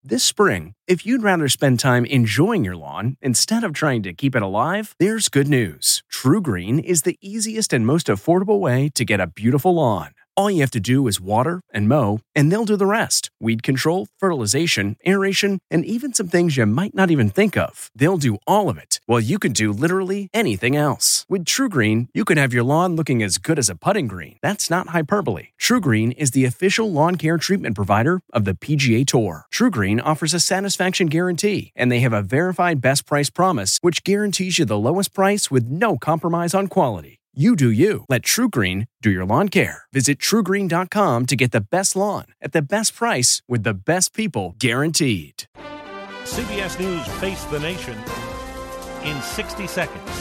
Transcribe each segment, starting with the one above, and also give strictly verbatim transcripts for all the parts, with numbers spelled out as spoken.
This spring, if you'd rather spend time enjoying your lawn instead of trying to keep it alive, there's good news. TruGreen is the easiest and most affordable way to get a beautiful lawn. All you have to do is water and mow, and they'll do the rest. Weed control, fertilization, aeration, and even some things you might not even think of. They'll do all of it, while you can do literally anything else. With TruGreen, you can have your lawn looking as good as a putting green. That's not hyperbole. TruGreen is the official lawn care treatment provider of the P G A Tour. TruGreen offers a satisfaction guarantee, and they have a verified best price promise, which guarantees you the lowest price with no compromise on quality. You do you. Let TruGreen do your lawn care. Visit True Green dot com to get the best lawn at the best price with the best people guaranteed. C B S News Face the Nation in sixty seconds.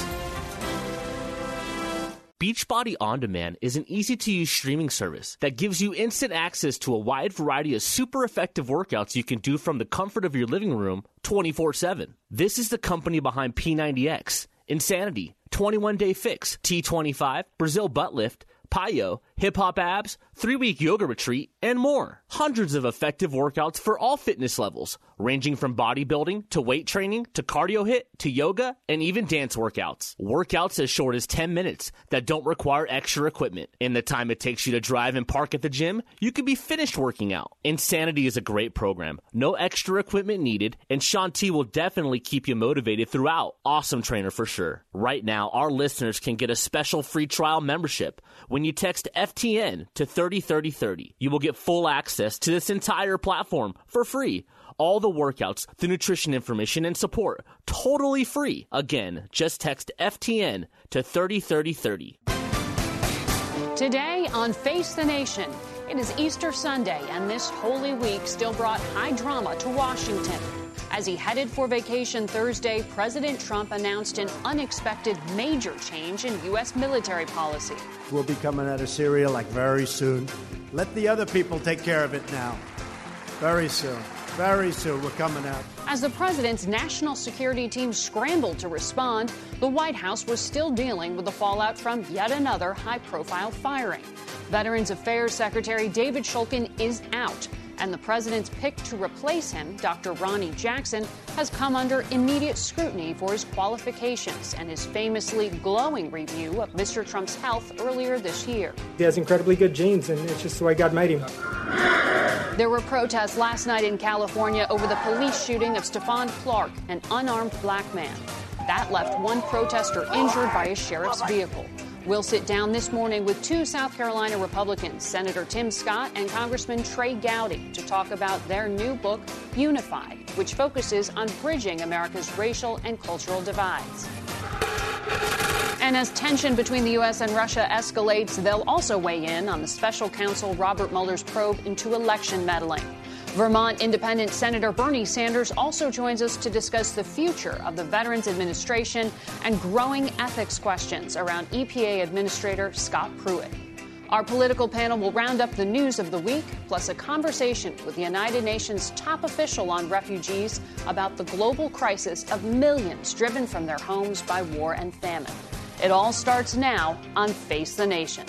Beachbody On Demand is an easy-to-use streaming service that gives you instant access to a wide variety of super effective workouts you can do from the comfort of your living room twenty-four seven. This is the company behind P ninety X, Insanity, twenty-one day Fix, T twenty-five, Brazil Butt Lift, Pyo, Hip Hop Abs, three-week yoga retreat, and more. Hundreds of effective workouts for all fitness levels, ranging from bodybuilding to weight training to cardio hit to yoga and even dance workouts. Workouts as short as ten minutes that don't require extra equipment. In the time it takes you to drive and park at the gym, you can be finished working out. Insanity is a great program. No extra equipment needed, and Shaun T will definitely keep you motivated throughout. Awesome trainer for sure. Right now, our listeners can get a special free trial membership when you text F T N to thirty thirty thirty. You will get full access to this entire platform for free. All the workouts, the nutrition information, and support, totally free. Again, just text F T N to thirty thirty thirty. Today on Face the Nation, it is Easter Sunday, and this Holy Week still brought high drama to Washington. As he headed for vacation Thursday, President Trump announced an unexpected major change in U S military policy. We'll be coming out of Syria like very soon. Let the other people take care of it now. Very soon. Very soon we're coming out. As the president's national security team scrambled to respond, the White House was still dealing with the fallout from yet another high-profile firing. Veterans Affairs Secretary David Shulkin is out, and the president's pick to replace him, Doctor Ronnie Jackson, has come under immediate scrutiny for his qualifications and his famously glowing review of Mister Trump's health earlier this year. He has incredibly good genes, and it's just the way God made him. There were protests last night in California over the police shooting of Stephon Clark, an unarmed black man. That left one protester injured by a sheriff's vehicle. We'll sit down this morning with two South Carolina Republicans, Senator Tim Scott and Congressman Trey Gowdy, to talk about their new book, Unified, which focuses on bridging America's racial and cultural divides. And as tension between the U S and Russia escalates, they'll also weigh in on the special counsel Robert Mueller's probe into election meddling. Vermont Independent Senator Bernie Sanders also joins us to discuss the future of the Veterans Administration and growing ethics questions around E P A Administrator Scott Pruitt. Our political panel will round up the news of the week, plus a conversation with the United Nations top official on refugees about the global crisis of millions driven from their homes by war and famine. It all starts now on Face the Nation.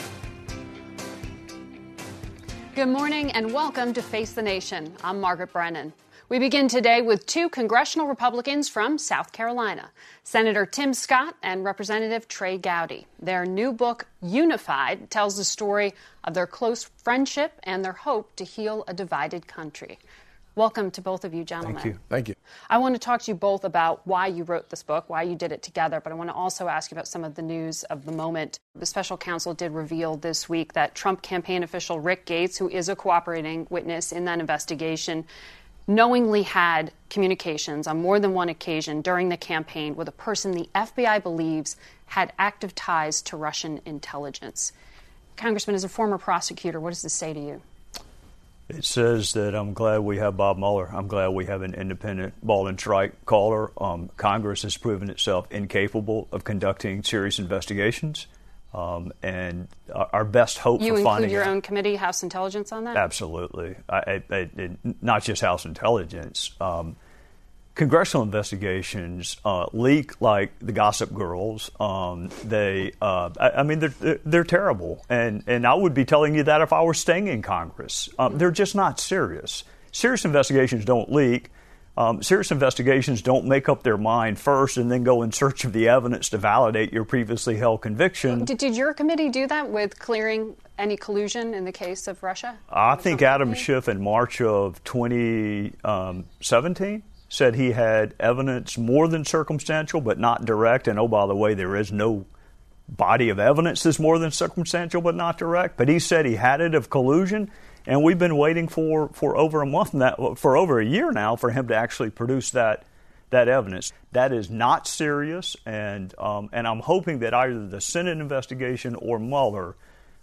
Good morning and welcome to Face the Nation. I'm Margaret Brennan. We begin today with two congressional Republicans from South Carolina, Senator Tim Scott and Representative Trey Gowdy. Their new book, Unified, tells the story of their close friendship and their hope to heal a divided country. Welcome to both of you, gentlemen. Thank you. Thank you. I want to talk to you both about why you wrote this book, why you did it together, but I want to also ask you about some of the news of the moment. The special counsel did reveal this week that Trump campaign official Rick Gates, who is a cooperating witness in that investigation, knowingly had communications on more than one occasion during the campaign with a person the F B I believes had active ties to Russian intelligence. Congressman, as a former prosecutor, what does this say to you? It says that I'm glad we have Bob Mueller. I'm glad we have an independent ball and strike caller. Um, Congress has proven itself incapable of conducting serious investigations. Um, and our best hope you for finding... You include your own committee, House Intelligence, on that? Absolutely. I, I, I, not just House Intelligence. Um, congressional investigations uh, leak like the Gossip Girls. Um, they, uh, I, I mean, they're, they're terrible. And, and I would be telling you that if I were staying in Congress. Um, they're just not serious. serious investigations don't leak. Um, serious investigations don't make up their mind first and then go in search of the evidence to validate your previously held conviction. Did, did your committee do that with clearing any collusion in the case of Russia? I think Adam Schiff in March of twenty seventeen said he had evidence more than circumstantial but not direct. And oh, by the way, there is no body of evidence that's more than circumstantial but not direct. But he said he had it of collusion. And we've been waiting for, for over a month, now, for over a year now, for him to actually produce that that evidence. That is not serious, and um, and I'm hoping that either the Senate investigation or Mueller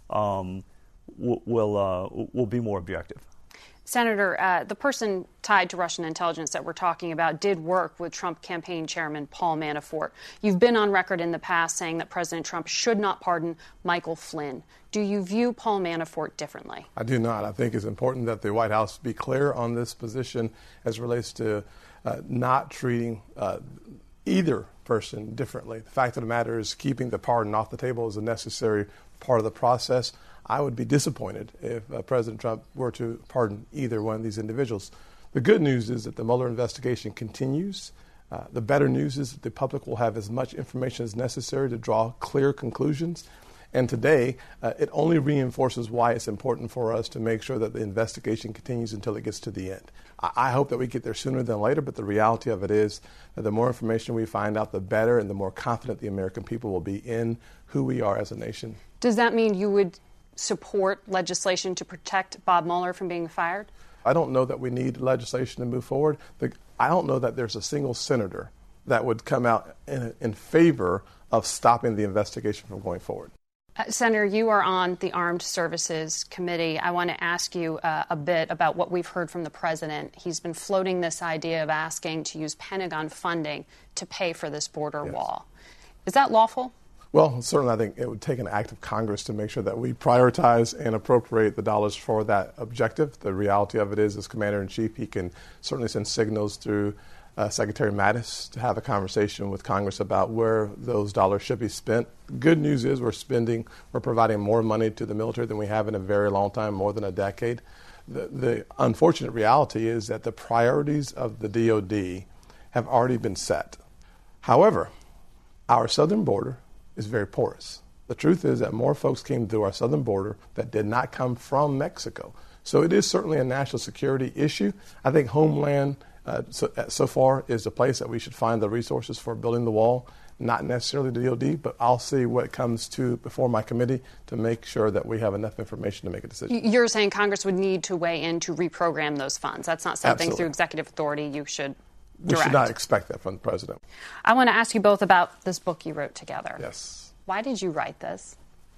um, will will, uh, will be more objective. Senator, uh, the person tied to Russian intelligence that we're talking about did work with Trump campaign chairman Paul Manafort. You've been on record in the past saying that President Trump should not pardon Michael Flynn. Do you view Paul Manafort differently? I do not. I think it's important that the White House be clear on this position as it relates to uh, not treating uh, either person differently. The fact of the matter is keeping the pardon off the table is a necessary part of the process. I would be disappointed if uh, President Trump were to pardon either one of these individuals. The good news is that the Mueller investigation continues. Uh, the better news is that the public will have as much information as necessary to draw clear conclusions. And today, uh, it only reinforces why it's important for us to make sure that the investigation continues until it gets to the end. I, I hope that we get there sooner than later, but the reality of it is that the more information we find out, the better, and the more confident the American people will be in who we are as a nation. Does that mean you would support legislation to protect Bob Mueller from being fired? I don't know that we need legislation to move forward. The, I don't know that there's a single senator that would come out in, in favor of stopping the investigation from going forward. Uh, Senator, you are on the Armed Services Committee. I want to ask you uh, a bit about what we've heard from the president. He's been floating this idea of asking to use Pentagon funding to pay for this border yes. wall. Is that lawful? Well, certainly I think it would take an act of Congress to make sure that we prioritize and appropriate the dollars for that objective. The reality of it is, as Commander-in-Chief, he can certainly send signals through uh, Secretary Mattis to have a conversation with Congress about where those dollars should be spent. Good news is we're spending, we're providing more money to the military than we have in a very long time, more than a decade. The, the unfortunate reality is that the priorities of the D O D have already been set. However, our southern border is very porous. The truth is that more folks came through our southern border that did not come from Mexico. So it is certainly a national security issue. I think Homeland uh, so, so far is the place that we should find the resources for building the wall, not necessarily the D O D, but I'll see what comes to before my committee to make sure that we have enough information to make a decision. You're saying Congress would need to weigh in to reprogram those funds. That's not something Absolutely. Through executive authority you should We direct. should not expect that from the president. I want to ask you both about this book you wrote together. Yes. Why did you write this?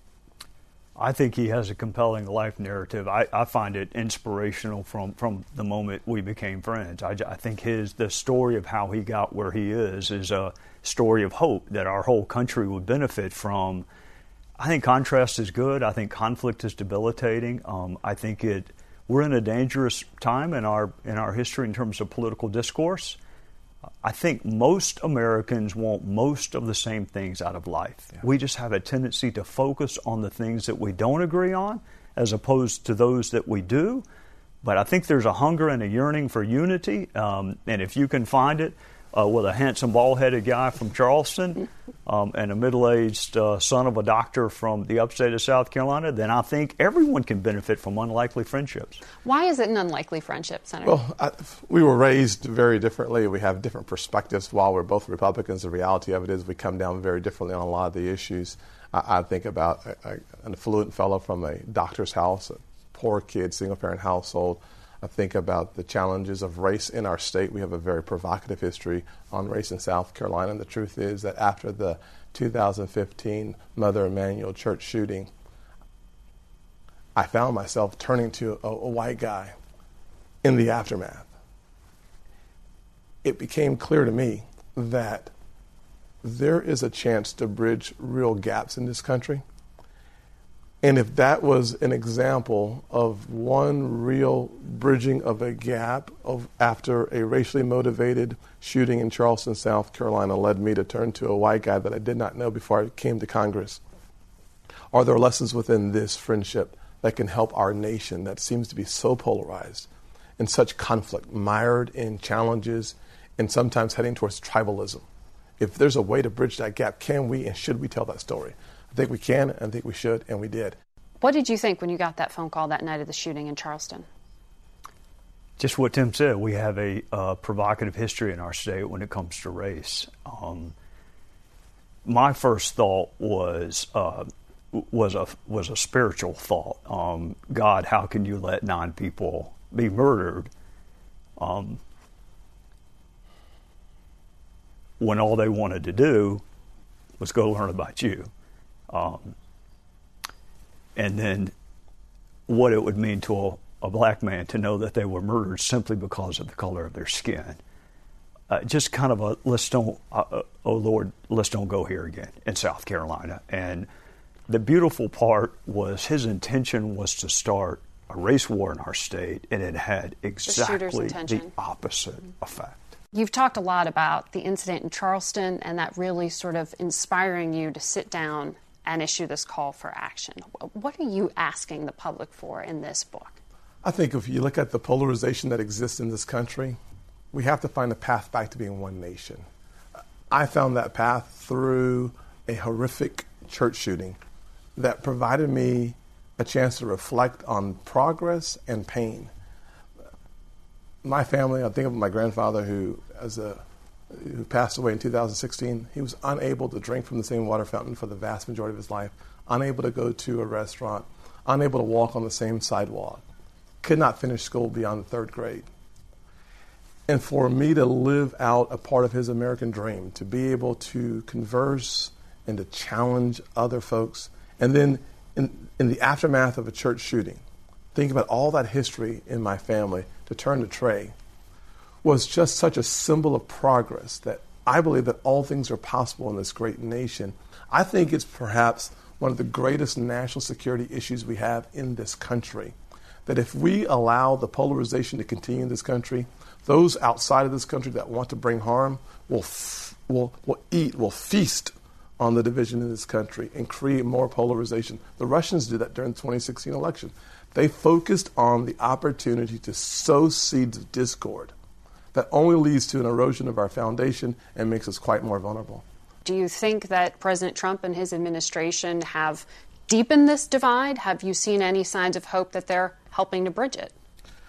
I think he has a compelling life narrative. I, I find it inspirational from, from the moment we became friends. I, I think his the story of how he got where he is is a story of hope that our whole country would benefit from. I think contrast is good. I think conflict is debilitating. Um, I think it we're in a dangerous time in our in our history in terms of political discourse. I think most Americans want most of the same things out of life. Yeah. We just have a tendency to focus on the things that we don't agree on as opposed to those that we do. But I think there's a hunger and a yearning for unity. Um, and if you can find it uh, with a handsome, bald-headed guy from Charleston um, and a middle-aged uh, son of a doctor from the upstate of South Carolina, then I think everyone can benefit from unlikely friendships. Why is it an unlikely friendship, Senator? Well, I, we were raised very differently. We have different perspectives. While we're both Republicans, the reality of it is we come down very differently on a lot of the issues. I, I think about a, a, an affluent fellow from a doctor's house, a poor kid, single-parent household. I think about the challenges of race in our state. We have a very provocative history on race in South Carolina. And the truth is that after the two thousand fifteen Mother Emanuel Church shooting, I found myself turning to a, a white guy in the aftermath. It became clear to me that there is a chance to bridge real gaps in this country. And if that was an example of one real bridging of a gap of after a racially motivated shooting in Charleston, South Carolina, led me to turn to a white guy that I did not know before I came to Congress, are there lessons within this friendship that can help our nation that seems to be so polarized? in such conflict, mired in challenges, and sometimes heading towards tribalism. If there's a way to bridge that gap, can we and should we tell that story? I think we can, and I think we should, and we did. What did you think when you got that phone call that night of the shooting in Charleston? Just what Tim said. We have a uh, provocative history in our state when it comes to race. Um, my first thought was uh, was a was a spiritual thought. Um, God, how can you let nine people be murdered um, when all they wanted to do was go learn about you? Um, and then what it would mean to a a black man to know that they were murdered simply because of the color of their skin. Uh, just kind of a, let's don't, uh, oh Lord, let's don't go here again in South Carolina. And the beautiful part was his intention was to start a race war in our state, and it had exactly the, the opposite mm-hmm. effect. You've talked a lot about the incident in Charleston and that really sort of inspiring you to sit down and issue this call for action. What are you asking the public for in this book? I think if you look at the polarization that exists in this country, we have to find a path back to being one nation. I found that path through a horrific church shooting that provided me a chance to reflect on progress and pain. My family, I think of my grandfather who, as a, who passed away in two thousand sixteen, he was unable to drink from the same water fountain for the vast majority of his life, unable to go to a restaurant, unable to walk on the same sidewalk. Could not finish school beyond the third grade. And for me to live out a part of his American dream, to be able to converse and to challenge other folks, and then in, in the aftermath of a church shooting, think about all that history in my family, to turn to Trey, was just such a symbol of progress that I believe that all things are possible in this great nation. I think it's perhaps one of the greatest national security issues we have in this country. That if we allow the polarization to continue in this country, those outside of this country that want to bring harm will f- will will eat, will feast on the division in this country and create more polarization. The Russians did that during the twenty sixteen election. They focused on the opportunity to sow seeds of discord that only leads to an erosion of our foundation and makes us quite more vulnerable. Do you think that President Trump and his administration have deepened this divide? Have you seen any signs of hope that they're helping to bridge it?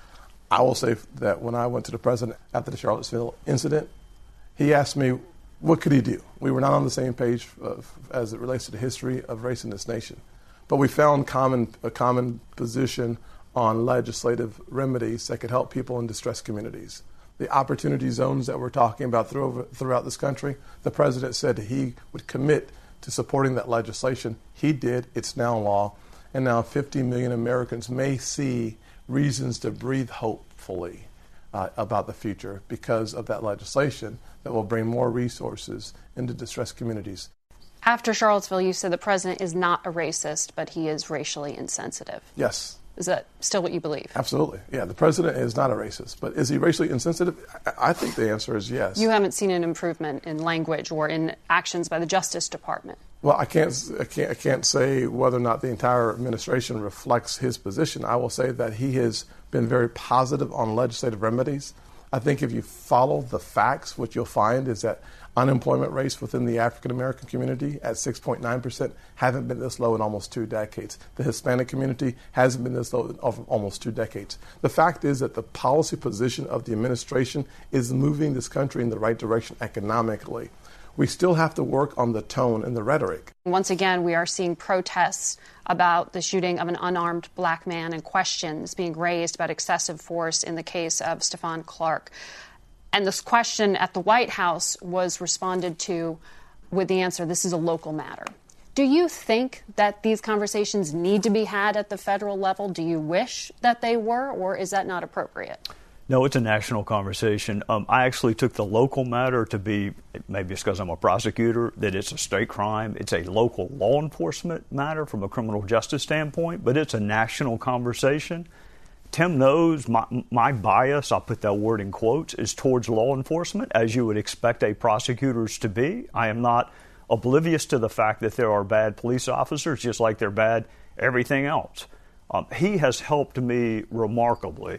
I will say that when I went to the president after the Charlottesville incident, he asked me, what could he do? We were not on the same page of, as it relates to the history of race in this nation. But we found common, a common position on legislative remedies that could help people in distressed communities. The opportunity zones that we're talking about through, throughout this country, the president said he would commit to supporting that legislation. He did. It's now law. And now fifty million Americans may see reasons to breathe hopefully uh, about the future because of that legislation that will bring more resources into distressed communities. After Charlottesville, you said the president is not a racist, but he is racially insensitive. Yes. Is that still what you believe? Absolutely. Yeah, the president is not a racist, but is he racially insensitive? I, I think the answer is yes. You haven't seen an improvement in language or in actions by the Justice Department. Well, I can't, I can't, I can't say whether or not the entire administration reflects his position. I will say that he has been very positive on legislative remedies. I think if you follow the facts, what you'll find is that unemployment rates within the African American community at six point nine percent haven't been this low in almost two decades. The Hispanic community hasn't been this low in almost two decades. The fact is that the policy position of the administration is moving this country in the right direction economically. We still have to work on the tone and the rhetoric. Once again, we are seeing protests about the shooting of an unarmed black man and questions being raised about excessive force in the case of Stephon Clark. And this question at the White House was responded to with the answer, this is a local matter. Do you think that these conversations need to be had at the federal level? Do you wish that they were, or is that not appropriate? No, it's a national conversation. Um, I actually took the local matter to be, maybe it's because I'm a prosecutor, that it's a state crime. It's a local law enforcement matter from a criminal justice standpoint, but it's a national conversation. Tim knows my, my bias, I'll put that word in quotes, is towards law enforcement, as you would expect a prosecutor's to be. I am not oblivious to the fact that there are bad police officers, just like they're bad everything else. Um, he has helped me remarkably.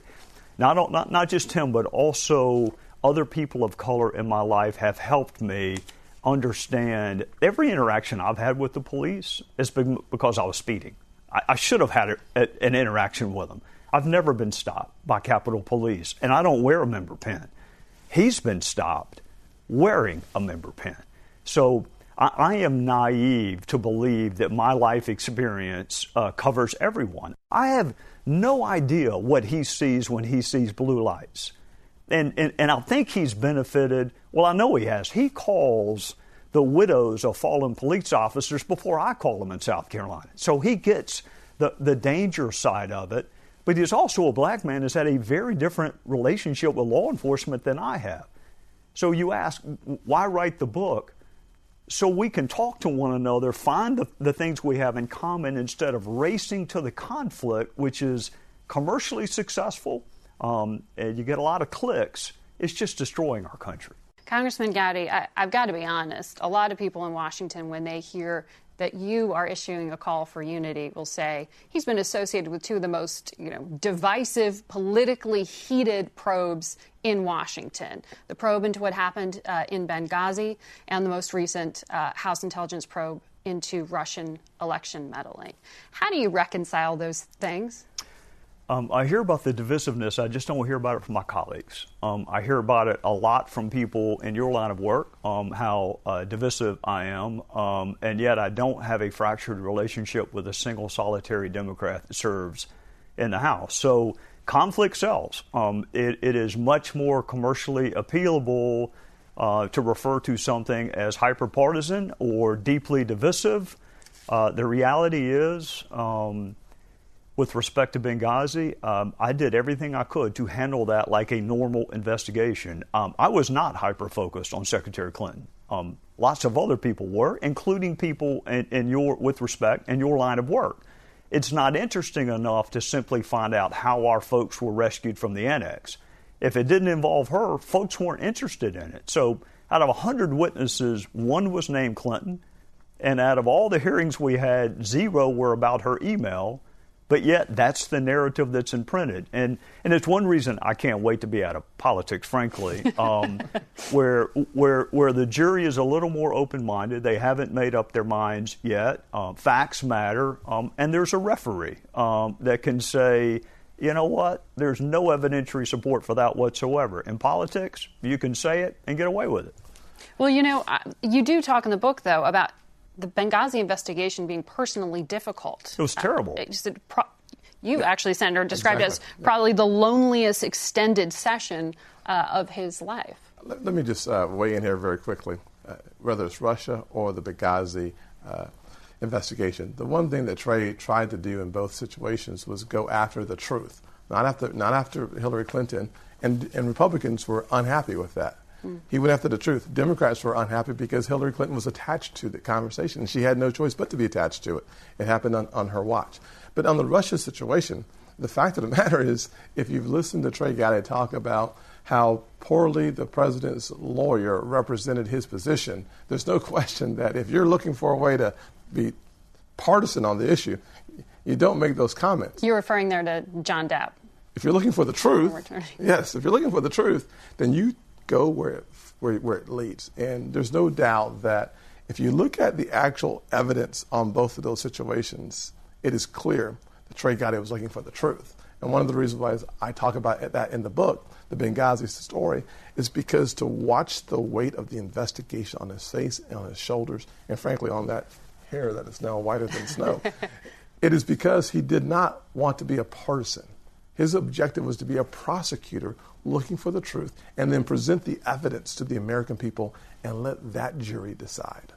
not, not, not just him, but also other people of color in my life have helped me understand every interaction I've had with the police is because I was speeding. I, I should have had a, a, an interaction with them. I've never been stopped by Capitol Police, and I don't wear a member pin. He's been stopped wearing a member pin. So I, I am naive to believe that my life experience uh, covers everyone. I have no idea what he sees when he sees blue lights. And, and, and I think he's benefited. Well, I know he has. He calls the widows of fallen police officers before I call them in South Carolina. So he gets the, the danger side of it. But he's also a black man who's had a very different relationship with law enforcement than I have. So you ask, why write the book? So we can talk to one another, find the, the things we have in common instead of racing to the conflict, which is commercially successful. Um, and you get a lot of clicks. It's just destroying our country. Congressman Gowdy, I, I've got to be honest. A lot of people in Washington, when they hear that you are issuing a call for unity, will say he's been associated with two of the most, you know, divisive, politically heated probes in Washington. The probe into what happened uh, in Benghazi and the most recent uh, House intelligence probe into Russian election meddling. How do you reconcile those things? Um, I hear about the divisiveness. I just don't hear about it from my colleagues. Um, I hear about it a lot from people in your line of work, um, how uh, divisive I am, um, and yet I don't have a fractured relationship with a single solitary Democrat that serves in the House. So conflict sells. Um, it, it is much more commercially appealable uh, to refer to something as hyperpartisan or deeply divisive. Uh, the reality is, um, with respect to Benghazi, um, I did everything I could to handle that like a normal investigation. Um, I was not hyper-focused on Secretary Clinton. Um, lots of other people were, including people in, in your, with respect, in your line of work. It's not interesting enough to simply find out how our folks were rescued from the annex. If it didn't involve her, folks weren't interested in it. So out of one hundred witnesses, one was named Clinton, and out of all the hearings we had, zero were about her email. But yet, that's the narrative that's imprinted. And and it's one reason I can't wait to be out of politics, frankly, um, where where where the jury is a little more open-minded. They haven't made up their minds yet. Um, facts matter. Um, and there's a referee um, that can say, you know what, there's no evidentiary support for that whatsoever. In politics, you can say it and get away with it. Well, you know, you do talk in the book, though, about the Benghazi investigation being personally difficult. It was terrible. Uh, just, pro- you yeah. actually, Senator, described exactly. it as probably the loneliest extended session uh, of his life. Let, let me just uh, weigh in here very quickly. Uh, whether it's Russia or the Benghazi uh, investigation, the one thing that Trey tried to do in both situations was go after the truth, not after not after Hillary Clinton, and, and Republicans were unhappy with that. He went after the truth. Democrats were unhappy because Hillary Clinton was attached to the conversation. She had no choice but to be attached to it. It happened on, on her watch. But on the Russia situation, the fact of the matter is, if you've listened to Trey Gowdy talk about how poorly the president's lawyer represented his position, there's no question that if you're looking for a way to be partisan on the issue, you don't make those comments. You're referring there to John Depp. If you're looking for the truth, yes, if you're looking for the truth, then you go where it, where, where it leads. And there's no doubt that if you look at the actual evidence on both of those situations, it is clear that Trey Gowdy was looking for the truth. And one of the reasons why I talk about that in the book, the Benghazi story, is because to watch the weight of the investigation on his face and on his shoulders, and frankly on that hair that is now whiter than snow, it is because he did not want to be a partisan. His objective was to be a prosecutor looking for the truth and then present the evidence to the American people and let that jury decide.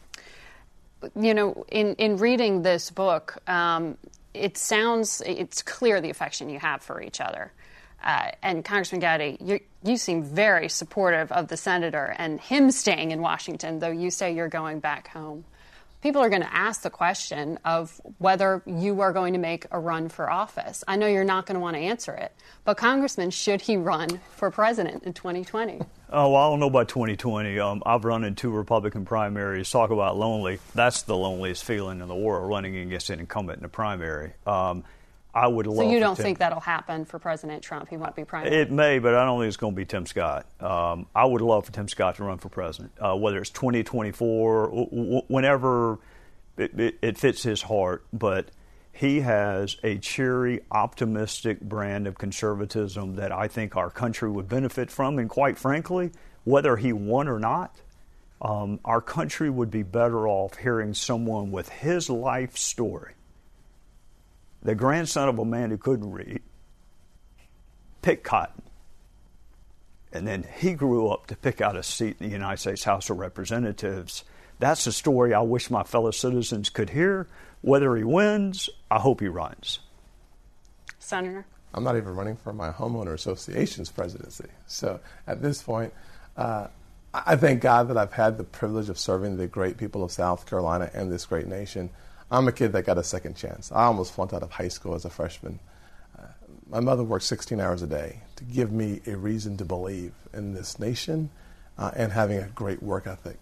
You know, in, in reading this book, um, it sounds, it's clear the affection you have for each other. Uh, and Congressman Gowdy, you, you seem very supportive of the senator and him staying in Washington, though you say you're going back home. People are going to ask the question of whether you are going to make a run for office. I know you're not going to want to answer it, but Congressman, should he run for president in twenty twenty? Oh, well, I don't know about twenty twenty. Um, I've run in two Republican primaries. Talk about lonely. That's the loneliest feeling in the world, running against an incumbent in a primary. Um, I would love. So you don't Tim, think that'll happen for President Trump? He won't be primary. It may, but I don't think it's going to be Tim Scott. Um, I would love for Tim Scott to run for president, uh, whether it's twenty twenty-four, w- w- whenever it, it, it fits his heart. But he has a cheery, optimistic brand of conservatism that I think our country would benefit from. And quite frankly, whether he won or not, um, our country would be better off hearing someone with his life story, the grandson of a man who couldn't read, picked cotton, and then he grew up to pick out a seat in the United States House of Representatives. That's a story I wish my fellow citizens could hear. Whether he wins, I hope he runs. Senator? I'm not even running for my homeowner association's presidency. So at this point, uh, I thank God that I've had the privilege of serving the great people of South Carolina and this great nation. I'm a kid that got a second chance. I almost flunked out of high school as a freshman. Uh, my mother worked sixteen hours a day to give me a reason to believe in this nation uh, and having a great work ethic.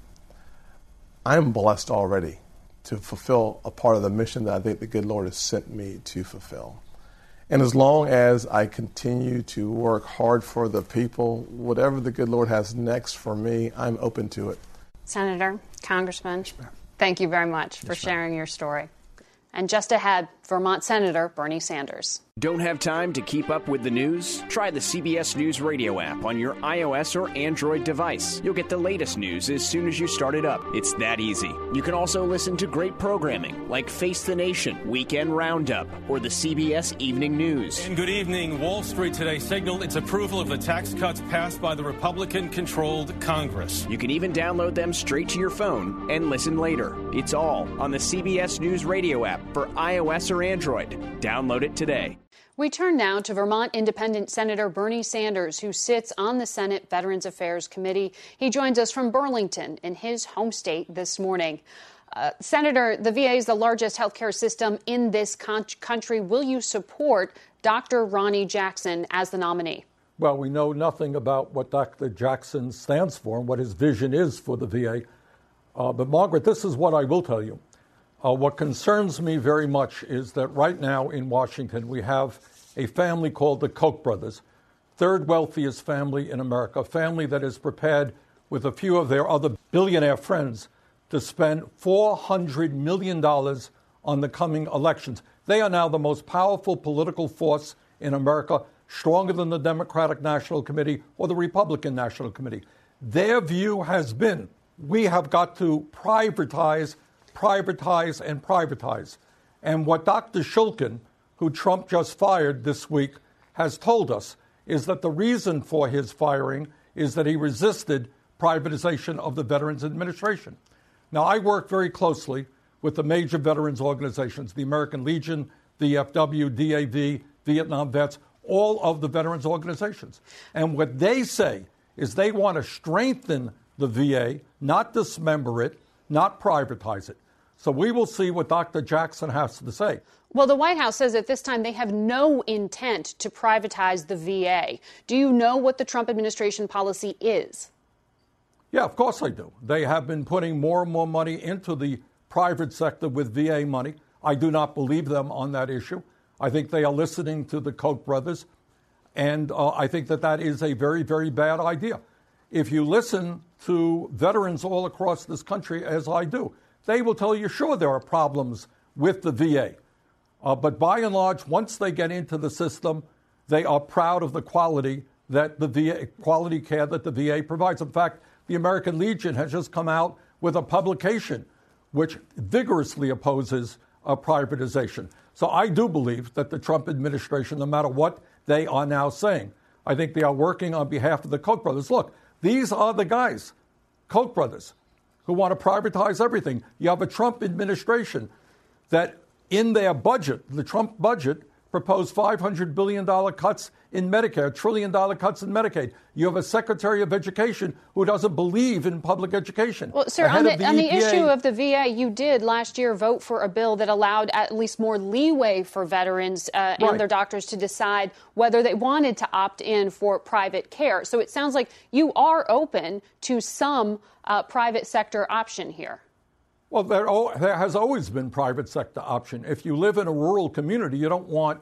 I'm blessed already to fulfill a part of the mission that I think the good Lord has sent me to fulfill. And as long as I continue to work hard for the people, whatever the good Lord has next for me, I'm open to it. Senator, Congressman, thank you very much for sharing your story. And just ahead, Vermont Senator Bernie Sanders. Don't have time to keep up with the news? Try the C B S News Radio app on your iOS or Android device. You'll get the latest news as soon as you start it up. It's that easy. You can also listen to great programming like Face the Nation, Weekend Roundup, or the C B S Evening News. And good evening. Wall Street today signaled its approval of the tax cuts passed by the Republican-controlled Congress. You can even download them straight to your phone and listen later. It's all on the C B S News Radio app for iOS or Android. Download it today. We turn now to Vermont Independent Senator Bernie Sanders, who sits on the Senate Veterans Affairs Committee. He joins us from Burlington in his home state this morning. Uh, Senator, the V A is the largest healthcare system in this con- country. Will you support Doctor Ronny Jackson as the nominee? Well, we know nothing about what Doctor Jackson stands for and what his vision is for the V A. Uh, but, Margaret, this is what I will tell you. Uh, what concerns me very much is that right now in Washington we have a family called the Koch brothers, third wealthiest family in America, a family that is prepared with a few of their other billionaire friends to spend four hundred million dollars on the coming elections. They are now the most powerful political force in America, stronger than the Democratic National Committee or the Republican National Committee. Their view has been, we have got to privatize privatize and privatize. And what Doctor Shulkin, who Trump just fired this week, has told us is that the reason for his firing is that he resisted privatization of the Veterans Administration. Now, I work very closely with the major veterans organizations, the American Legion, the V F W, D A V, Vietnam Vets, all of the veterans organizations. And what they say is they want to strengthen the V A, not dismember it, not privatize it. So we will see what Doctor Jackson has to say. Well, the White House says at this time they have no intent to privatize the V A. Do you know what the Trump administration policy is? Yeah, of course I do. They have been putting more and more money into the private sector with V A money. I do not believe them on that issue. I think they are listening to the Koch brothers, and uh, I think that that is a very, very bad idea. If you listen to veterans all across this country, as I do, they will tell you, sure, there are problems with the V A. Uh, but by and large, once they get into the system, they are proud of the quality that the V A, quality care that the V A provides. In fact, the American Legion has just come out with a publication which vigorously opposes uh, privatization. So I do believe that the Trump administration, no matter what they are now saying, I think they are working on behalf of the Koch brothers. Look, these are the guys, Koch brothers, who want to privatize everything. You have a Trump administration that in their budget, the Trump budget, proposed five hundred billion dollars cuts in Medicare, trillion dollar cuts in Medicaid. You have a Secretary of Education who doesn't believe in public education. Well, sir, on the, the, on the issue of the V A, you did last year vote for a bill that allowed at least more leeway for veterans uh, and right. their doctors to decide whether they wanted to opt in for private care. So it sounds like you are open to some uh, private sector option here. Well, there, there has always been private sector option. If you live in a rural community, you don't want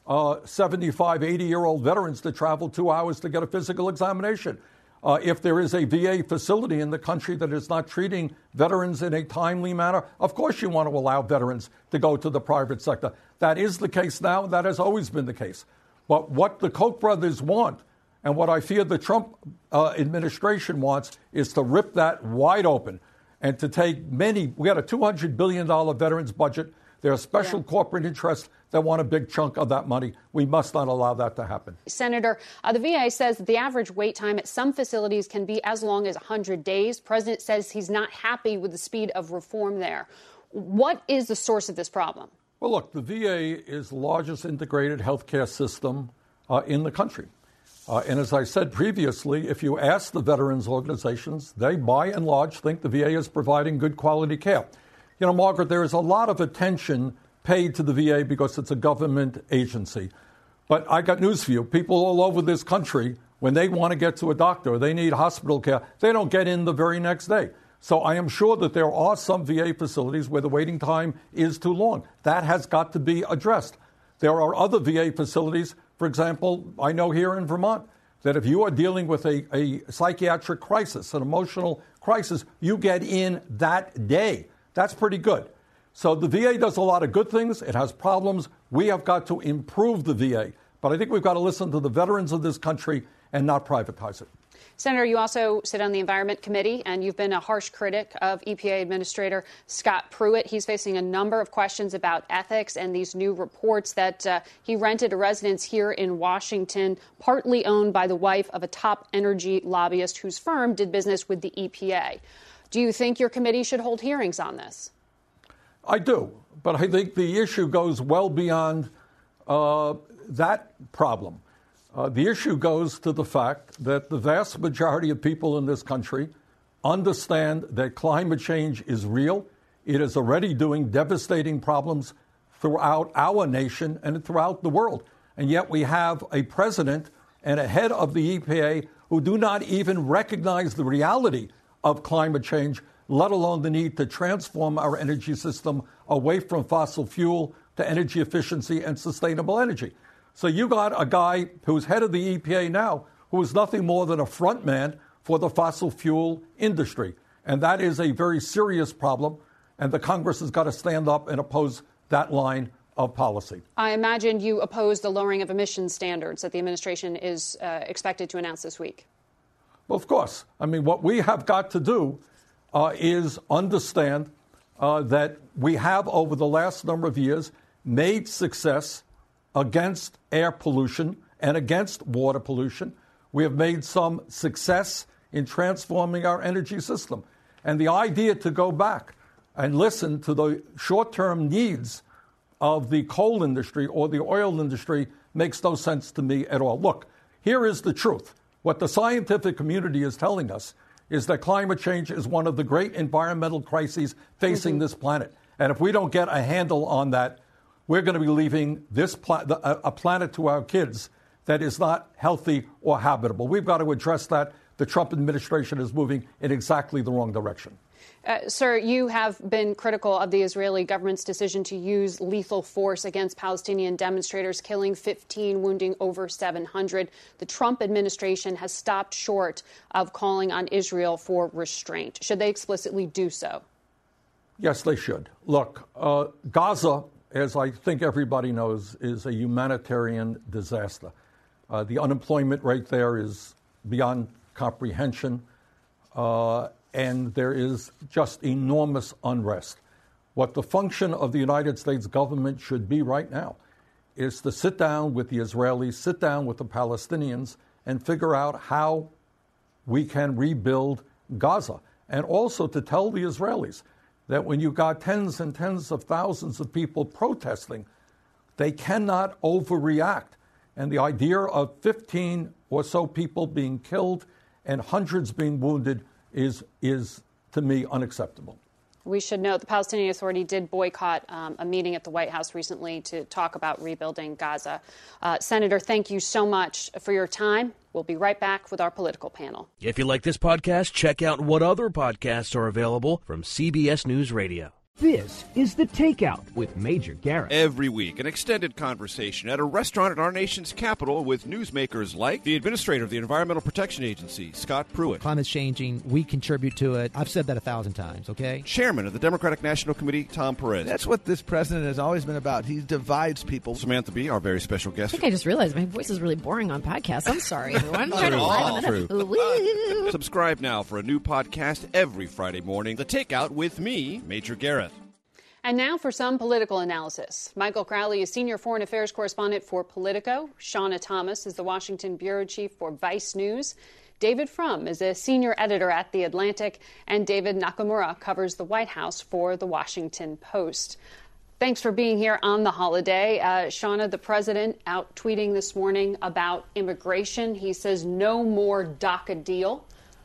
uh, seventy-five, eighty-year-old veterans to travel two hours to get a physical examination. Uh, if there is a V A facility in the country that is not treating veterans in a timely manner, of course you want to allow veterans to go to the private sector. That is the case now. That has always been the case. But what the Koch brothers want, and what I fear the Trump uh, administration wants, is to rip that wide open and to take many. We had a two hundred billion dollars veterans budget. There are special yeah. corporate interests that want a big chunk of that money. We must not allow that to happen. Senator, uh, the V A says that the average wait time at some facilities can be as long as one hundred days. President says he's not happy with the speed of reform there. What is the source of this problem? Well, look, the V A is the largest integrated healthcare system uh, in the country. Uh, and as I said previously, if you ask the veterans organizations, they by and large think the V A is providing good quality care. You know, Margaret, there is a lot of attention paid to the V A because it's a government agency. But I got news for you. People all over this country, when they want to get to a doctor or they need hospital care, they don't get in the very next day. So I am sure that there are some V A facilities where the waiting time is too long. That has got to be addressed. There are other V A facilities, for example, I know here in Vermont, that if you are dealing with a, a psychiatric crisis, an emotional crisis, you get in that day. That's pretty good. So the V A does a lot of good things. It has problems. We have got to improve the V A. But I think we've got to listen to the veterans of this country and not privatize it. Senator, you also sit on the Environment Committee, and you've been a harsh critic of E P A Administrator Scott Pruitt. He's facing a number of questions about ethics and these new reports that uh, he rented a residence here in Washington, partly owned by the wife of a top energy lobbyist whose firm did business with the E P A. Do you think your committee should hold hearings on this? I do, but I think the issue goes well beyond uh, that problem. Uh, the issue goes to the fact that the vast majority of people in this country understand that climate change is real. It is already doing devastating problems throughout our nation and throughout the world. And yet we have a president and a head of the E P A who do not even recognize the reality of climate change, let alone the need to transform our energy system away from fossil fuel to energy efficiency and sustainable energy. So you got a guy who's head of the E P A now who is nothing more than a front man for the fossil fuel industry. And that is a very serious problem. And the Congress has got to stand up and oppose that line of policy. I imagine you oppose the lowering of emission standards that the administration is uh, expected to announce this week. Well, of course. I mean, what we have got to do uh, is understand uh, that we have, over the last number of years, made success against air pollution and against water pollution. We have made some success in transforming our energy system. And the idea to go back and listen to the short-term needs of the coal industry or the oil industry makes no sense to me at all. Look, here is the truth. What the scientific community is telling us is that climate change is one of the great environmental crises facing mm-hmm. this planet. And if we don't get a handle on that, we're going to be leaving this pla- a planet to our kids that is not healthy or habitable. We've got to address that. The Trump administration is moving in exactly the wrong direction. Uh, sir, you have been critical of the Israeli government's decision to use lethal force against Palestinian demonstrators, killing fifteen, wounding over seven hundred. The Trump administration has stopped short of calling on Israel for restraint. Should they explicitly do so? Yes, they should. Look, uh, Gaza, as I think everybody knows, is a humanitarian disaster. Uh, the unemployment rate there is beyond comprehension. Uh, And there is just enormous unrest. What the function of the United States government should be right now is to sit down with the Israelis, sit down with the Palestinians, and figure out how we can rebuild Gaza. And also to tell the Israelis that when you've got tens and tens of thousands of people protesting, they cannot overreact. And the idea of fifteen or so people being killed and hundreds being wounded is, is to me, unacceptable. We should note the Palestinian Authority did boycott um, a meeting at the White House recently to talk about rebuilding Gaza. Uh, Senator, thank you so much for your time. We'll be right back with our political panel. If you like this podcast, check out what other podcasts are available from C B S News Radio. This is The Takeout with Major Garrett. Every week, an extended conversation at a restaurant in our nation's capital with newsmakers like the administrator of the Environmental Protection Agency, Scott Pruitt. Climate's changing. We contribute to it. I've said that a thousand times, okay? Chairman of the Democratic National Committee, Tom Perez. That's what this president has always been about. He divides people. Samantha Bee, our very special guest. I think I just realized my voice is really boring on podcasts. I'm sorry, everyone. Not at all true. Subscribe now for a new podcast every Friday morning. The Takeout with me, Major Garrett. And now for some political analysis. Michael Crowley is senior foreign affairs correspondent for Politico. Shauna Thomas is the Washington bureau chief for Vice News. David Frum is a senior editor at The Atlantic. And David Nakamura covers the White House for The Washington Post. Thanks for being here on the holiday. Uh, Shauna, the president out tweeting this morning about immigration. He says no more DACA deal.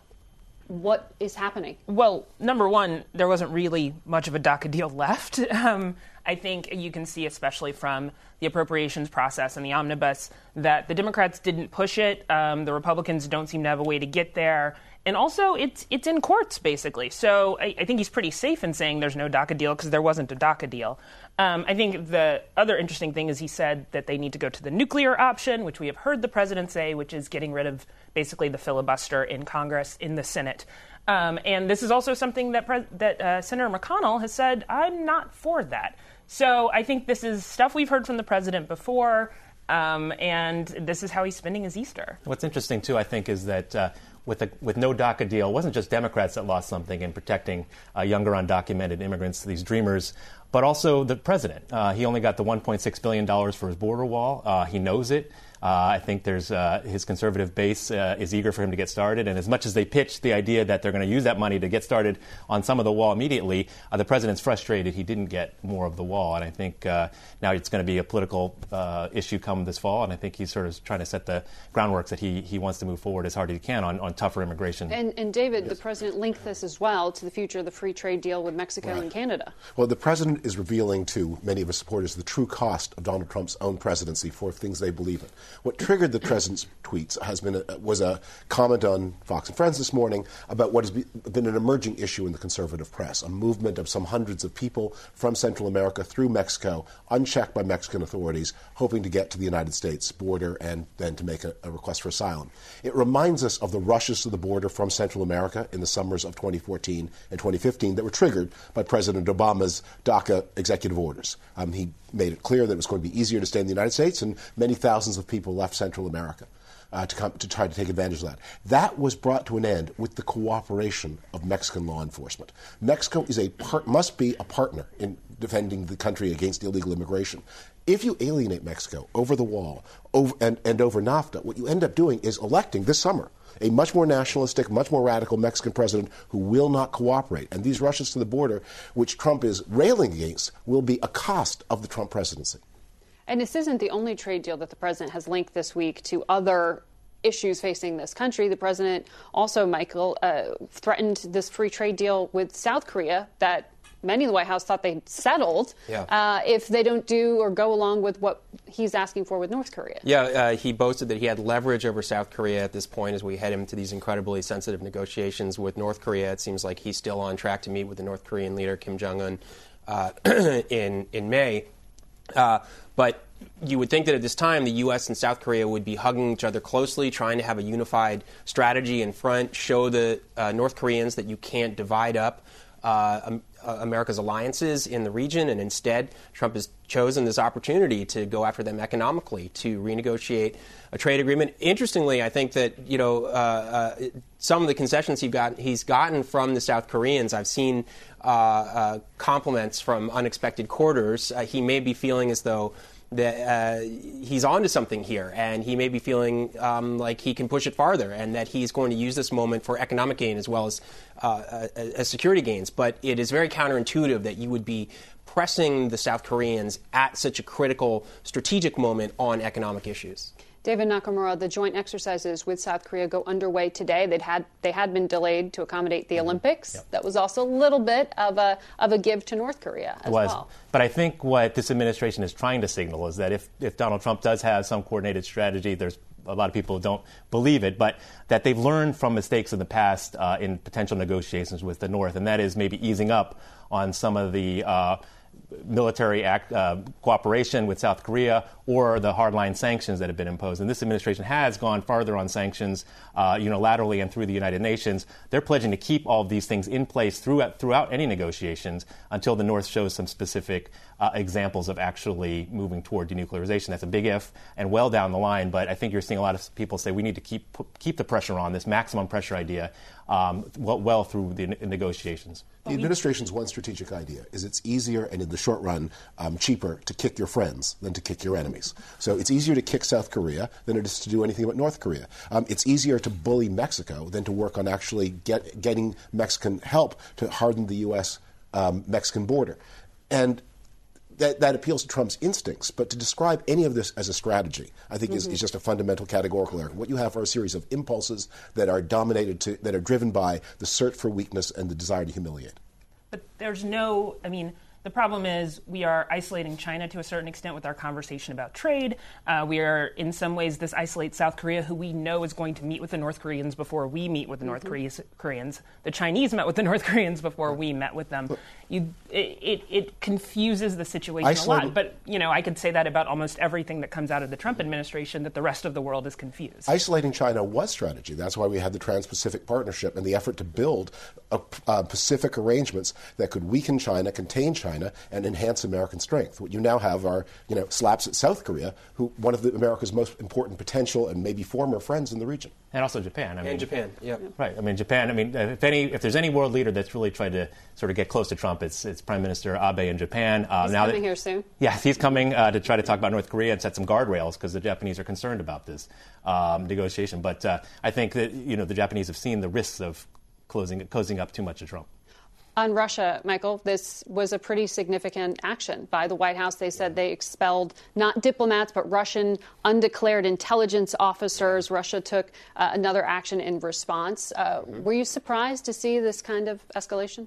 What is happening? Well, number one, there wasn't really much of a DACA deal left. Um, I think you can see, especially from the appropriations process and the omnibus, that the Democrats didn't push it. Um, the Republicans don't seem to have a way to get there. And also, it's it's in courts, basically. So I, I think he's pretty safe in saying there's no DACA deal because there wasn't a DACA deal. Um, I think the other interesting thing is he said that they need to go to the nuclear option, which we have heard the president say, which is getting rid of basically the filibuster in Congress, in the Senate. Um, and this is also something that Pre- that uh, Senator McConnell has said, I'm not for that. So I think this is stuff we've heard from the president before, um, and this is how he's spending his Easter. What's interesting, too, I think, is that uh, with a, with no DACA deal, it wasn't just Democrats that lost something in protecting uh, younger undocumented immigrants, these dreamers, but also the president. Uh, he only got the one point six billion dollars for his border wall. Uh, he knows it. Uh, I think there's uh, his conservative base uh, is eager for him to get started. And as much as they pitched the idea that they're going to use that money to get started on some of the wall immediately, uh, the president's frustrated he didn't get more of the wall. And I think uh, now it's going to be a political uh, issue come this fall. And I think he's sort of trying to set the groundwork that he, he wants to move forward as hard as he can on, on tougher immigration. And, and David, yes. The president linked this as well to the future of the free trade deal with Mexico right. and Canada. Well, the president is revealing to many of his supporters the true cost of Donald Trump's own presidency for things they believe in. What triggered the president's tweets has been a, was a comment on Fox and Friends this morning about what has be, been an emerging issue in the conservative press, a movement of some hundreds of people from Central America through Mexico, unchecked by Mexican authorities, hoping to get to the United States border and then to make a, a request for asylum. It reminds us of the rushes to the border from Central America in the summers of twenty fourteen and twenty fifteen that were triggered by President Obama's DACA executive orders. Um, he made it clear that it was going to be easier to stay in the United States, and many thousands of people left Central America. Uh, to, come, to try to take advantage of that. That was brought to an end with the cooperation of Mexican law enforcement. Mexico is a part, must be a partner in defending the country against illegal immigration. If you alienate Mexico over the wall over, and, and over NAFTA, what you end up doing is electing this summer a much more nationalistic, much more radical Mexican president who will not cooperate. And these rushes to the border, which Trump is railing against, will be a cost of the Trump presidency. And this isn't the only trade deal that the president has linked this week to other issues facing this country. The president also, Michael, uh, threatened this free trade deal with South Korea that many in the White House thought they'd settled yeah. uh, if they don't do or go along with what he's asking for with North Korea. Yeah, uh, he boasted that he had leverage over South Korea at this point as we head into these incredibly sensitive negotiations with North Korea. It seems like he's still on track to meet with the North Korean leader, Kim Jong-un, uh, in, in May. Uh, but you would think that at this time the U S and South Korea would be hugging each other closely, trying to have a unified strategy in front, show the uh, North Koreans that you can't divide up uh, um, uh, America's alliances in the region. And instead, Trump has chosen this opportunity to go after them economically, to renegotiate a trade agreement. Interestingly, I think that, you know, uh, uh, some of the concessions he got, he's gotten from the South Koreans, I've seen uh, uh, compliments from unexpected quarters. Uh, he may be feeling as though that uh, he's onto something here, and he may be feeling um, like he can push it farther, and that he's going to use this moment for economic gain as well as, uh, as security gains. But it is very counterintuitive that you would be pressing the South Koreans at such a critical strategic moment on economic issues. David Nakamura, the joint exercises with South Korea go underway today. They'd had they had been delayed to accommodate the Olympics. Yep. That was also a little bit of a of a give to North Korea as it was. well. But I think what this administration is trying to signal is that if, if Donald Trump does have some coordinated strategy, there's a lot of people don't believe it, but that they've learned from mistakes in the past uh, in potential negotiations with the North, and that is maybe easing up on some of the uh, military act, uh, cooperation with South Korea or the hardline sanctions that have been imposed. And this administration has gone farther on sanctions uh, unilaterally and through the United Nations. They're pledging to keep all of these things in place throughout, throughout any negotiations until the North shows some specific uh, examples of actually moving toward denuclearization. That's a big if and well down the line, but I think you're seeing a lot of people say we need to keep keep the pressure on, this maximum pressure idea, um, well, well through the ne- negotiations. The administration's one strategic idea is it's easier and in the short run um, cheaper to kick your friends than to kick your enemies. So it's easier to kick South Korea than it is to do anything about North Korea. Um, it's easier to bully Mexico than to work on actually get, getting Mexican help to harden the U S um, Mexican border. And That, that appeals to Trump's instincts, but to describe any of this as a strategy, I think, mm-hmm. is, is just a fundamental categorical error. What you have are a series of impulses that are dominated to, that are driven by the search for weakness and the desire to humiliate. But there's no, I mean, the problem is we are isolating China to a certain extent with our conversation about trade. Uh, we are, in some ways, this isolates South Korea, who we know is going to meet with the North Koreans before we meet with the North mm-hmm. Koreans. The Chinese met with the North Koreans before we met with them. You, it, it, it confuses the situation Isolated. a lot. But, you know, I could say that about almost everything that comes out of the Trump administration, that the rest of the world is confused. Isolating China was strategy. That's why we had the Trans-Pacific Partnership and the effort to build a, uh, Pacific arrangements that could weaken China, contain China, and enhance American strength. What you now have are, you know, slaps at South Korea, who one of the, America's most important potential and maybe former friends in the region. And also Japan. I mean, and Japan, yeah. Right. I mean, Japan, I mean, if any, if there's any world leader that's really tried to sort of get close to Trump, it's, it's Prime Minister Abe in Japan. Uh, he's now coming that, here soon. Yeah, he's coming uh, to try to talk about North Korea and set some guardrails because the Japanese are concerned about this um, negotiation. But uh, I think that, you know, the Japanese have seen the risks of closing, closing up too much to Trump. On Russia, Michael, this was a pretty significant action by the White House. They said they expelled not diplomats, but Russian undeclared intelligence officers. Russia took uh, another action in response. Uh, mm-hmm. Were you surprised to see this kind of escalation?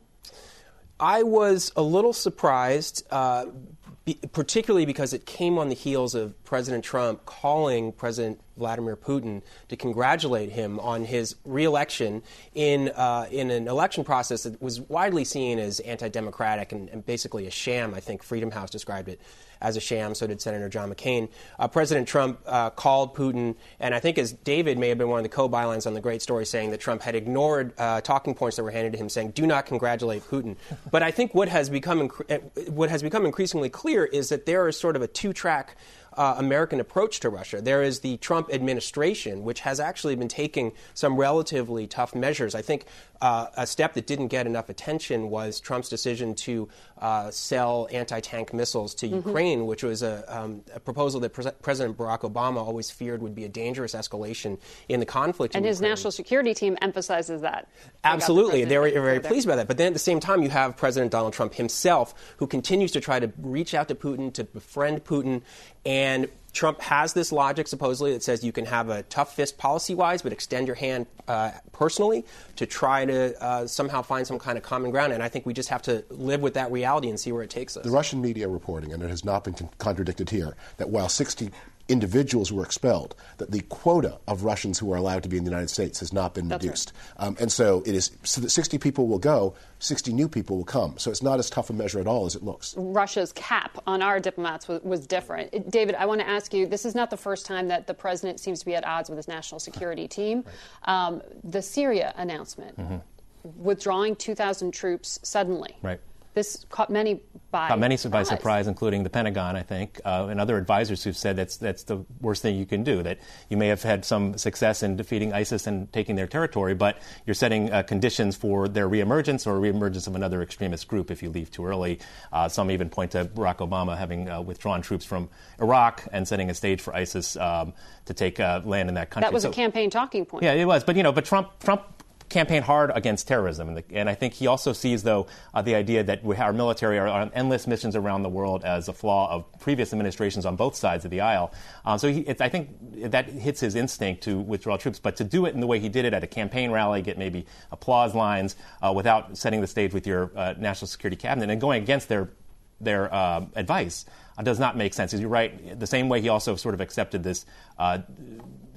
I was a little surprised, uh, be, particularly because it came on the heels of President Trump calling President Vladimir Putin to congratulate him on his re-election in uh, in an election process that was widely seen as anti-democratic and, and basically a sham. I think Freedom House described it as a sham. So did Senator John McCain. Uh, President Trump uh, called Putin, and I think as David may have been one of the co-bylines on the great story, saying that Trump had ignored uh, talking points that were handed to him, saying, "Do not congratulate Putin." But I think what has become inc- what has become increasingly clear is that there is sort of a two-track Uh, American approach to Russia. There is the Trump administration, which has actually been taking some relatively tough measures. I think uh, a step that didn't get enough attention was Trump's decision to uh, sell anti-tank missiles to mm-hmm. Ukraine, which was a, um, a proposal that Pre- President Barack Obama always feared would be a dangerous escalation in the conflict. And in his Ukraine. national security team emphasizes that. Absolutely. They, they were very pleased by that. But then at the same time, you have President Donald Trump himself, who continues to try to reach out to Putin, to befriend Putin. And Trump has this logic, supposedly, that says you can have a tough fist policy-wise, but extend your hand uh, personally to try to uh, somehow find some kind of common ground. And I think we just have to live with that reality and see where it takes us. The Russian media reporting, and it has not been con- contradicted here, that while sixty individuals were expelled, that the quota of Russians who are allowed to be in the United States has not been That's reduced. Right. Um, and so it is so that sixty people will go, sixty new people will come. So it's not as tough a measure at all as it looks. Russia's cap on our diplomats was, was different. David, I want to ask you, this is not the first time that the president seems to be at odds with his national security team. Right. Um, the Syria announcement, mm-hmm. withdrawing two thousand troops suddenly. Right. This caught many by caught many by surprise. surprise, including the Pentagon, I think, uh, and other advisors who've said that's that's the worst thing you can do. That you may have had some success in defeating ISIS and taking their territory, but you're setting uh, conditions for their reemergence or reemergence of another extremist group if you leave too early. Uh, some even point to Barack Obama having uh, withdrawn troops from Iraq and setting a stage for ISIS um, to take uh, land in that country. That was so, a campaign talking point. Yeah, it was. But you know, but Trump Trump. campaign hard against terrorism. And, the, and I think he also sees, though, uh, the idea that we, our military are on endless missions around the world as a flaw of previous administrations on both sides of the aisle. Um, so he, it's, I think that hits his instinct to withdraw troops. But to do it in the way he did it at a campaign rally, get maybe applause lines uh, without setting the stage with your uh, national security cabinet and going against their their uh, advice uh, does not make sense. As you're right, the same way he also sort of accepted this uh,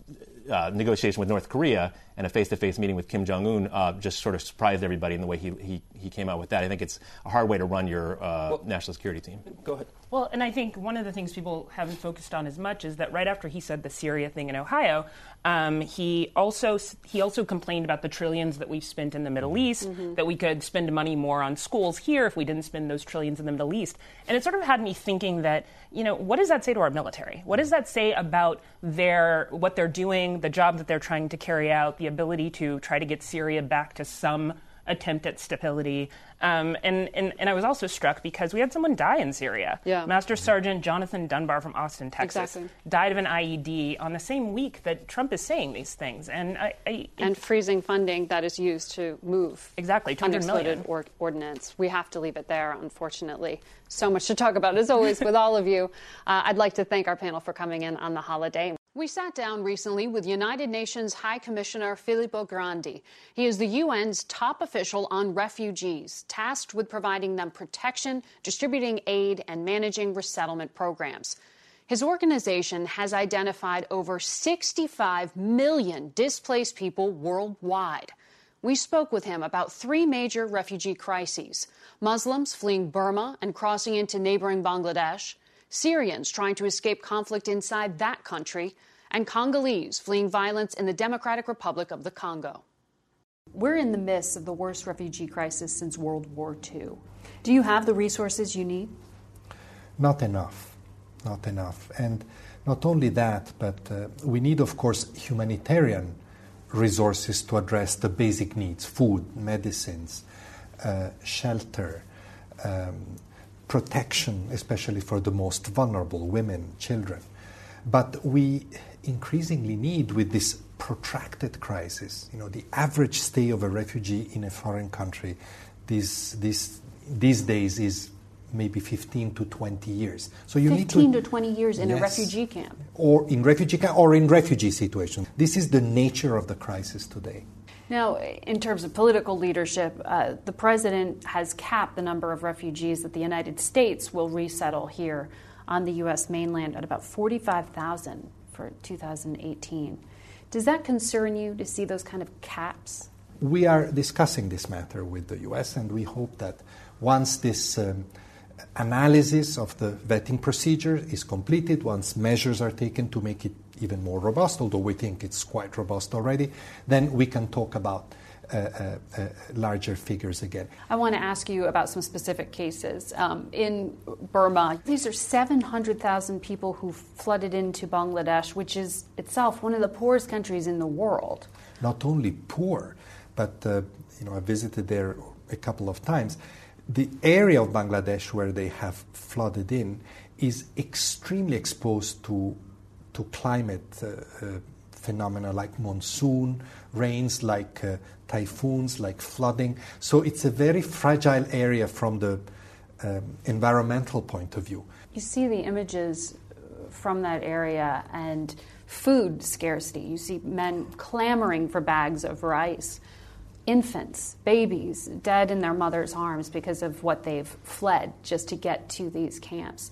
uh, negotiation with North Korea and a face-to-face meeting with Kim Jong-un uh, just sort of surprised everybody in the way he, he, he came out with that. I think it's a hard way to run your uh, well, national security team. Go ahead. Well, and I think one of the things people haven't focused on as much is that right after he said the Syria thing in Ohio, um, he also he also complained about the trillions that we've spent in the Middle East, mm-hmm. that we could spend money more on schools here if we didn't spend those trillions in the Middle East. And it sort of had me thinking that, you know, what does that say to our military? What does that say about their what they're doing, the job that they're trying to carry out, the ability to try to get Syria back to some attempt at stability? Um, and, and, and I was also struck because we had someone die in Syria. Yeah. Master Sergeant Jonathan Dunbar from Austin, Texas, exactly. died of an I E D on the same week that Trump is saying these things. And I, I, it, and freezing funding that is used to move exactly two hundred million unexploded or, ordnance. We have to leave it there, unfortunately. So much to talk about, as always, with all of you. Uh, I'd like to thank our panel for coming in on the holiday. We sat down recently with United Nations High Commissioner Filippo Grandi. He is the U N's top official on refugees, tasked with providing them protection, distributing aid, and managing resettlement programs. His organization has identified over sixty-five million displaced people worldwide. We spoke with him about three major refugee crises: Muslims fleeing Burma and crossing into neighboring Bangladesh, Syrians trying to escape conflict inside that country, and Congolese fleeing violence in the Democratic Republic of the Congo. We're in the midst of the worst refugee crisis since World War Two. Do you have the resources you need? Not enough, not enough. And not only that, but uh, we need, of course, humanitarian resources to address the basic needs: food, medicines, uh, shelter, um, protection, especially for the most vulnerable, women, children. But we increasingly need, with this protracted crisis, you know, the average stay of a refugee in a foreign country this, this, these days is maybe fifteen to twenty years. So you fifteen need to, to twenty years in yes, a refugee camp. Or in refugee camp, or in refugee situation. This is the nature of the crisis today. Now, in terms of political leadership, uh, the president has capped the number of refugees that the United States will resettle here on the U S mainland at about forty-five thousand for two thousand eighteen. Does that concern you to see those kind of caps? We are discussing this matter with the U S, and we hope that once this um, analysis of the vetting procedure is completed, once measures are taken to make it even more robust, although we think it's quite robust already, then we can talk about uh, uh, uh, larger figures again. I want to ask you about some specific cases. Um, in Burma, these are seven hundred thousand people who flooded into Bangladesh, which is itself one of the poorest countries in the world. Not only poor, but uh, you know, I visited there a couple of times. The area of Bangladesh where they have flooded in is extremely exposed to to climate uh, uh, phenomena like monsoon, rains like uh, typhoons, like flooding. So it's a very fragile area from the um, environmental point of view. You see the images from that area and food scarcity. You see men clamoring for bags of rice. Infants, babies, dead in their mother's arms because of what they've fled just to get to these camps.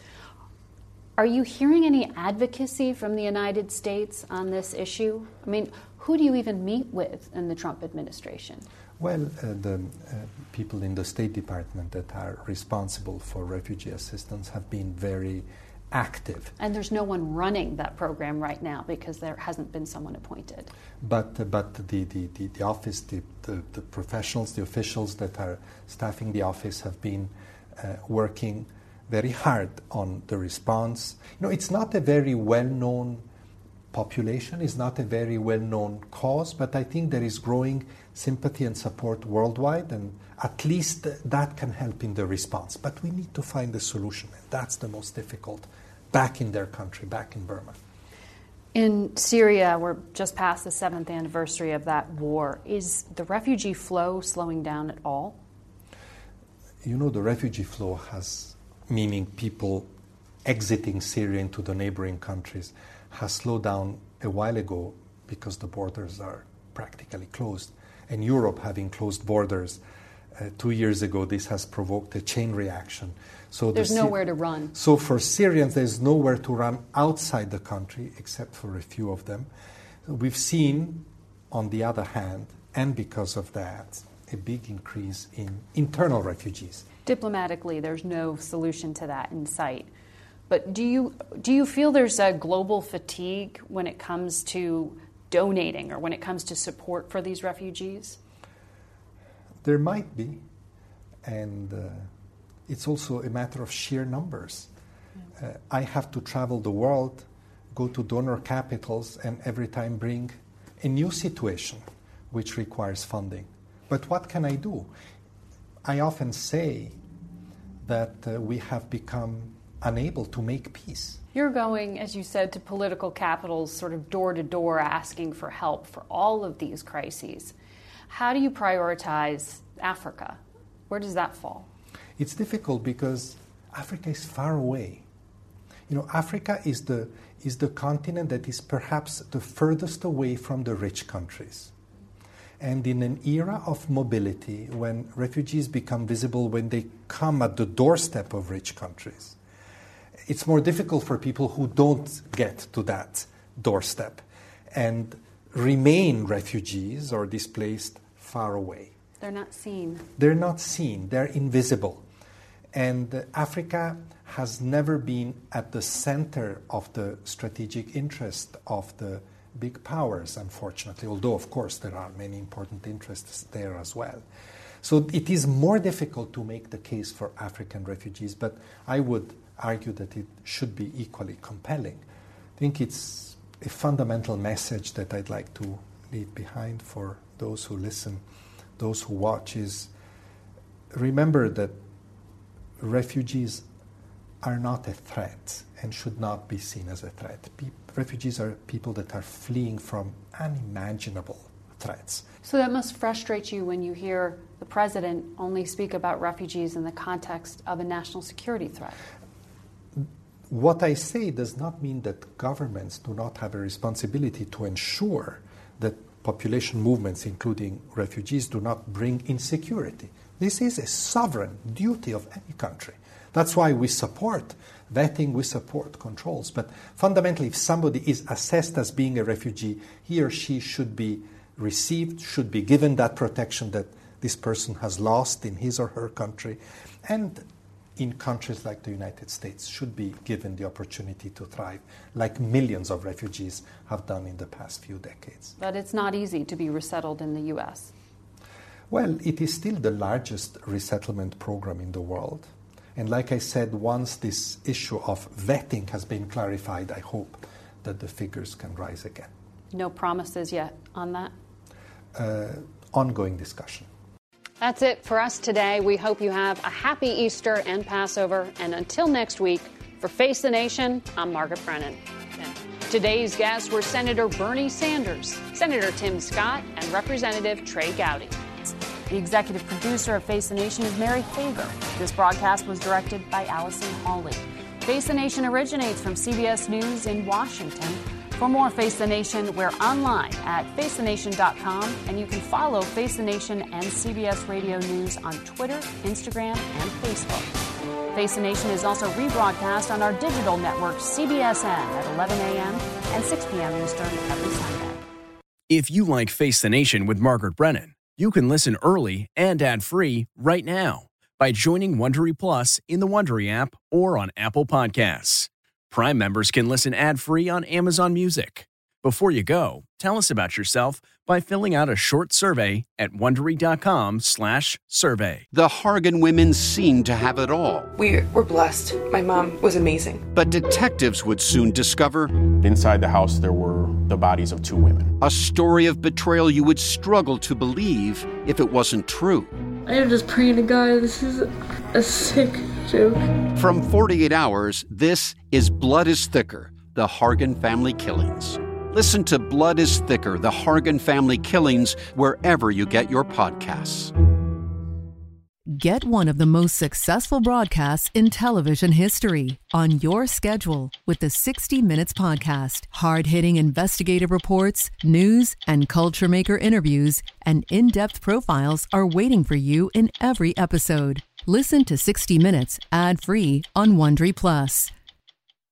Are you hearing any advocacy from the United States on this issue? I mean, who do you even meet with in the Trump administration? Well, uh, the uh, people in the State Department that are responsible for refugee assistance have been very active. And there's no one running that program right now because there hasn't been someone appointed. But uh, but the, the, the, the office, the, the, the professionals, the officials that are staffing the office have been uh, working very hard on the response. You know, it's not a very well-known population, it's not a very well-known cause, but I think there is growing sympathy and support worldwide, and at least that can help in the response. But we need to find a solution, and that's the most difficult, back in their country, back in Burma. In Syria, we're just past the seventh anniversary of that war. Is the refugee flow slowing down at all? You know, the refugee flow has, meaning people exiting Syria into the neighboring countries, has slowed down a while ago because the borders are practically closed. And Europe having closed borders uh, two years ago, this has provoked a chain reaction. So there's the nowhere to run. So for Syrians, there's nowhere to run outside the country, except for a few of them. We've seen, on the other hand, and because of that, a big increase in internal refugees. Diplomatically, there's no solution to that in sight. But do you do you feel there's a global fatigue when it comes to donating or when it comes to support for these refugees? There might be, and uh, it's also a matter of sheer numbers. Uh, I have to travel the world, go to donor capitals, and every time bring a new situation which requires funding. But what can I do? I often say that uh, we have become unable to make peace. You're going, as you said, to political capitals, sort of door to door, asking for help for all of these crises. How do you prioritize Africa? Where does that fall? It's difficult because Africa is far away. You know, Africa is the is the continent that is perhaps the furthest away from the rich countries. And in an era of mobility, when refugees become visible, when they come at the doorstep of rich countries, it's more difficult for people who don't get to that doorstep and remain refugees or displaced far away. They're not seen. They're not seen. They're invisible. And uh, Africa has never been at the center of the strategic interest of the big powers, unfortunately, although, of course, there are many important interests there as well. So it is more difficult to make the case for African refugees, but I would argue that it should be equally compelling. I think it's a fundamental message that I'd like to leave behind for those who listen, those who watch, is remember that refugees are not a threat and should not be seen as a threat. Pe- refugees are people that are fleeing from unimaginable threats. So that must frustrate you when you hear the president only speak about refugees in the context of a national security threat. What I say does not mean that governments do not have a responsibility to ensure that population movements, including refugees, do not bring insecurity. This is a sovereign duty of any country. That's why we support vetting, we support controls. But fundamentally, if somebody is assessed as being a refugee, he or she should be received, should be given that protection that this person has lost in his or her country, and in countries like the United States should be given the opportunity to thrive, like millions of refugees have done in the past few decades. But it's not easy to be resettled in the U S. Well, it is still the largest resettlement program in the world. And like I said, once this issue of vetting has been clarified, I hope that the figures can rise again. No promises yet on that? Uh, ongoing discussion. That's it for us today. We hope you have a happy Easter and Passover. And until next week, for Face the Nation, I'm Margaret Brennan. Today's guests were Senator Bernie Sanders, Senator Tim Scott, and Representative Trey Gowdy. The executive producer of Face the Nation is Mary Hager. This broadcast was directed by Allison Hawley. Face the Nation originates from C B S News in Washington. For more Face the Nation, we're online at face the nation dot com, and you can follow Face the Nation and C B S Radio News on Twitter, Instagram, and Facebook. Face the Nation is also rebroadcast on our digital network, C B S N, at eleven a.m. and six p.m. Eastern every Sunday. If you like Face the Nation with Margaret Brennan, you can listen early and ad-free right now by joining Wondery Plus in the Wondery app or on Apple Podcasts. Prime members can listen ad-free on Amazon Music. Before you go, tell us about yourself by filling out a short survey at Wondery.com slash survey. The Hargan women seemed to have it all. We were blessed. My mom was amazing. But detectives would soon discover... Inside the house, there were the bodies of two women. A story of betrayal you would struggle to believe if it wasn't true. I am just praying to God, this is a sick joke. From forty-eight hours, this is Blood is Thicker, the Hargan family killings. Listen to Blood is Thicker, the Hargan family killings, wherever you get your podcasts. Get one of the most successful broadcasts in television history on your schedule with the sixty minutes Podcast. Hard-hitting investigative reports, news, and culture maker interviews, and in-depth profiles are waiting for you in every episode. Listen to sixty minutes ad-free on Wondery Plus